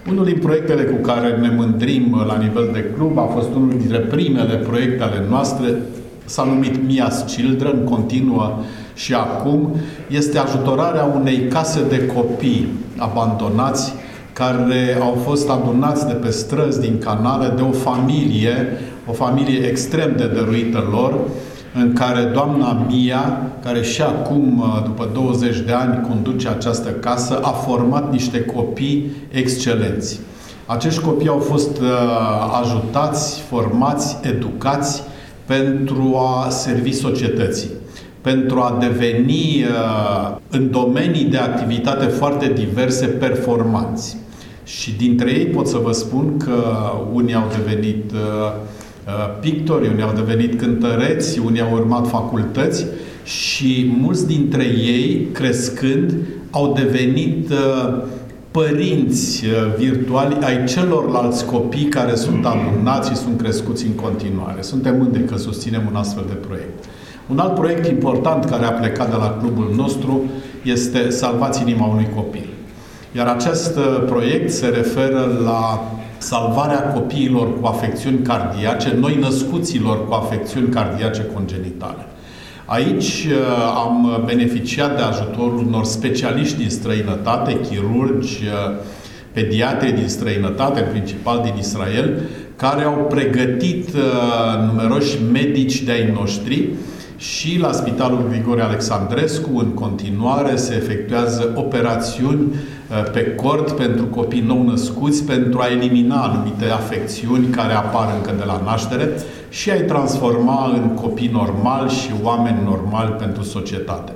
Unul din proiectele cu care ne mândrim la nivel de club a fost unul dintre primele proiecte ale noastre, s-a numit Mia's Children, continuă și acum. Este ajutorarea unei case de copii abandonați care au fost adunați de pe străzi din Canale de o familie extrem de dăruită lor, în care doamna Mia, care și acum, după 20 de ani, conduce această casă, a format niște copii excelenți. Acești copii au fost ajutați, formați, educați pentru a servi societății, pentru a deveni în domenii de activitate foarte diverse performanți. Și dintre ei pot să vă spun că unii au devenit pictori, unii au devenit cântăreți, unii au urmat facultăți și mulți dintre ei, crescând, au devenit părinți virtuali ai celorlalți copii care sunt adunați și sunt crescuți în continuare. Suntem mândri că susținem un astfel de proiect. Un alt proiect important care a plecat de la clubul nostru este Salvați inima unui copil. Iar acest proiect se referă la salvarea copiilor cu afecțiuni cardiace, noi născuților cu afecțiuni cardiace congenitale. Aici am beneficiat de ajutorul unor specialiști din străinătate, chirurgi, pediatri din străinătate, în principal din Israel, care au pregătit numeroși medici de-ai noștri și la Spitalul Grigore Alexandrescu, în continuare, se efectuează operațiuni pe cord pentru copii nou-născuți, pentru a elimina anumite afecțiuni care apar încă de la naștere și a-i transforma în copii normali și oameni normali pentru societate.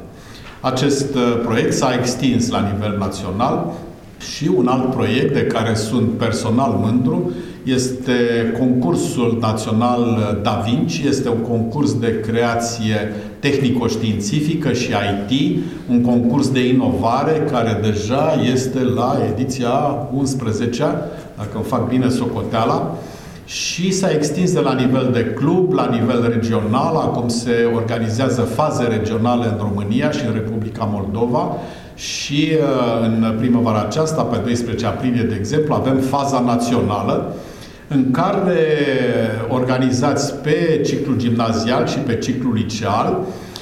Acest proiect s-a extins la nivel național și un alt proiect de care sunt personal mândru este concursul național Da Vinci. Este un concurs de creație tehnico-științifică și IT, un concurs de inovare care deja este la ediția 11-a, dacă îmi fac bine socoteala, și s-a extins de la nivel de club, la nivel regional. Acum se organizează faze regionale în România și în Republica Moldova și în primăvara aceasta, pe 12 aprilie, de exemplu, avem faza națională, în care organizați pe ciclul gimnazial și pe ciclul liceal,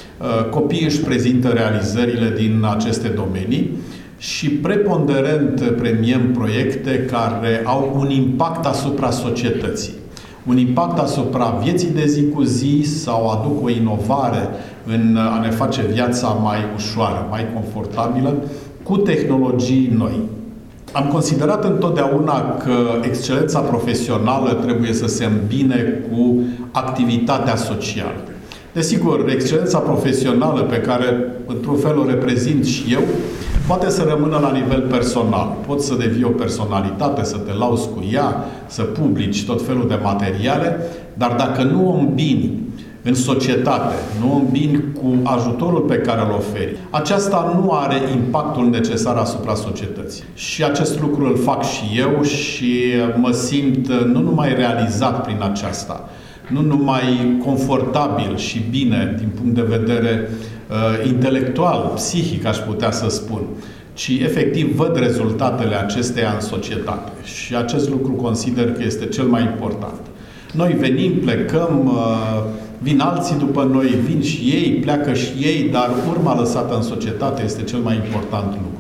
copiii își prezintă realizările din aceste domenii și preponderent premiem proiecte care au un impact asupra societății, un impact asupra vieții de zi cu zi sau aduc o inovare în a ne face viața mai ușoară, mai confortabilă, cu tehnologii noi. Am considerat întotdeauna că excelența profesională trebuie să se îmbine cu activitatea socială. Desigur, excelența profesională pe care, într-un fel, o reprezint și eu, poate să rămână la nivel personal. Poți să devii o personalitate, să te lauzi cu ea, să publici tot felul de materiale, dar dacă nu o îmbini în societate, nu o îmbini cu ajutorul pe care îl oferi, aceasta nu are impactul necesar asupra societății. Și acest lucru îl fac și eu și mă simt nu numai realizat prin aceasta, nu numai confortabil și bine din punct de vedere intelectual, psihic, aș putea să spun, ci efectiv văd rezultatele acesteia în societate. Și acest lucru consider că este cel mai important. Noi venim, plecăm, vin alții după noi, vin și ei, pleacă și ei, dar urma lăsată în societate este cel mai important lucru.